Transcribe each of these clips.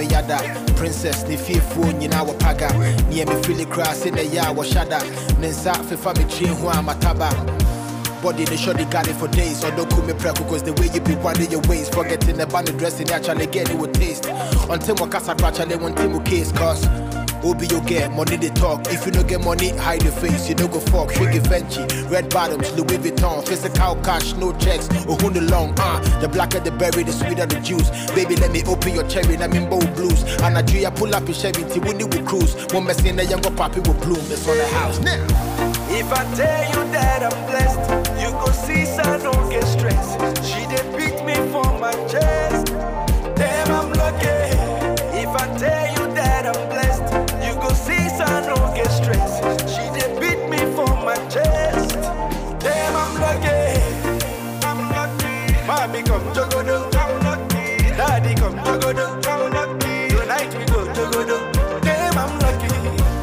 me yada. Princess, ni fearful, you know, paga. Near me, feel it cross in the ya, was shada. Nensa, for family, chin, who am a taba. Body, the shoddy got it for days. Or don't call me preco, cause the way you be winding your ways. Forgetting the band dressing, actually get it with taste. Until my casa actually want to case, cause. Obi you get money they talk. If you don't get money, hide your face. You don't go fuck. Shake it Fenty, red bottoms, Louis Vuitton, physical cash, no checks. Oh, who the long? The blacker the berry, the sweeter the juice. Baby, let me open your cherry. Let me bold blues. And I do pull up your Chevy. Winnie will cruise. One mess in the younger poppy will bloom. It's on the house now. If I tell you that I'm blessed, you go see, so don't get stressed. She did beat me for my chest. Damn, I'm lucky. If I tell you that I'm blessed, you go see, so don't get stressed. She did beat me for my chest. Damn, I'm lucky. I'm lucky. Mommy come jogodo. I'm lucky. Daddy come jogodo. I'm lucky. Tonight we go jogodo. Damn, I'm lucky.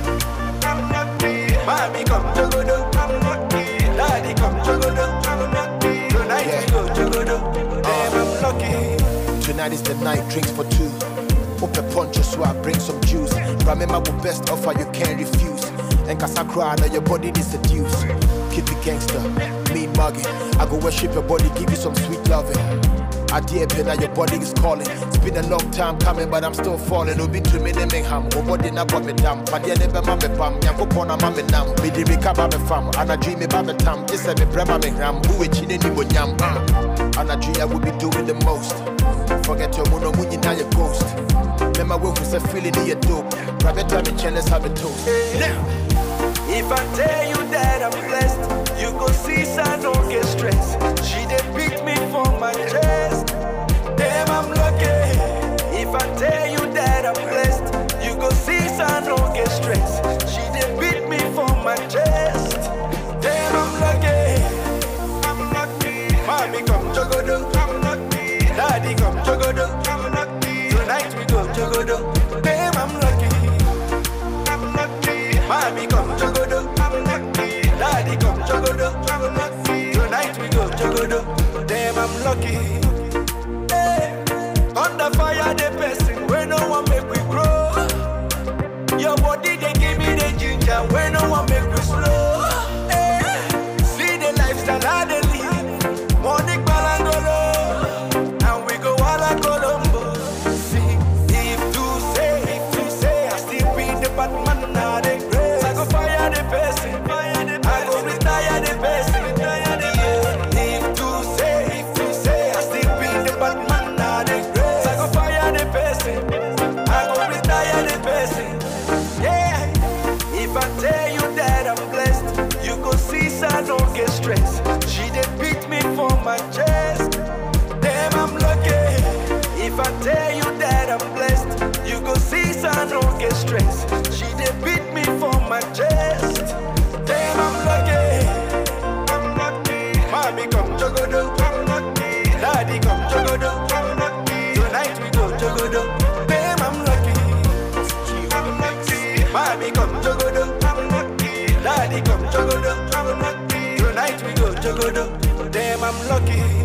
I'm lucky. Mommy come jogodo. I'm lucky. Daddy come jogodo. I'm lucky. Tonight we go jogodo. Damn, I'm lucky. Tonight is the night, drinks for two. Open poncho so I bring some juice. Remember the best offer you can't refuse. And cause I cry now your body is seduced. Keep it gangster, mean mugging. I go worship your body, give you some sweet loving. I dear now your body is calling. It's been a long time coming, but I'm still falling. Obi to me name ham. O body na bwa me dam. Padia never mame pam. Yanko pona mame nam. Me di recover me fam. And I dream about me tam. Just say me brema me ram. Who we chine ni bonyam. And I dream I will be doing the most. Forget your mono muni now your ghost. Remember when we say feeling in your dope. Private time in channels have a toast. Now. If I tell you that I'm blessed, you go see, so don't get stressed. She did beat me for my chest. Damn, I'm lucky. If I tell you that I'm blessed, you go see, so don't get stressed. She did beat me for my chest. Damn, I'm lucky. I'm lucky. Mommy come jogodo. I'm lucky. Daddy come jogodo. I'm lucky. Tonight we go jogodo. Damn, I'm lucky. I'm lucky. Mommy come jogodo. I'm lucky. Daddy come jogodo. I'm lucky. Tonight we go jogodo. Damn, I'm lucky. Hey. Under fire the person where no one make we grow. Your body they give me the ginger where no one make we slow. Hey. See the lifestyle I they live. Money balangolo. And we go all Colombo. See, if you say I still be the Batman now they grace. I go fire the person. I go retire the person. If you say I still be the Batman now they grace. I go fire the person. I go retire the person. Yeah. If I tell you that I'm blessed, you go see, so don't get stressed. She did beat me for my chest. Damn, I'm lucky. If I tell you that I'm blessed, you go see, so don't get stressed. She did beat me for my chest. Damn, I'm lucky. I'm lucky. Mommy come jogodo. I'm lucky. Daddy come jogodo. I'm lucky. Tonight we go jogodo. Damn, I'm lucky. I'm lucky. Mommy come jogodo. I'm lucky. Daddy come jogodo. I'm lucky. Tonight we go jogodo. Damn, I'm lucky.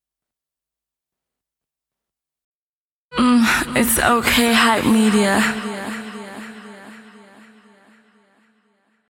It's okay, Hype Media.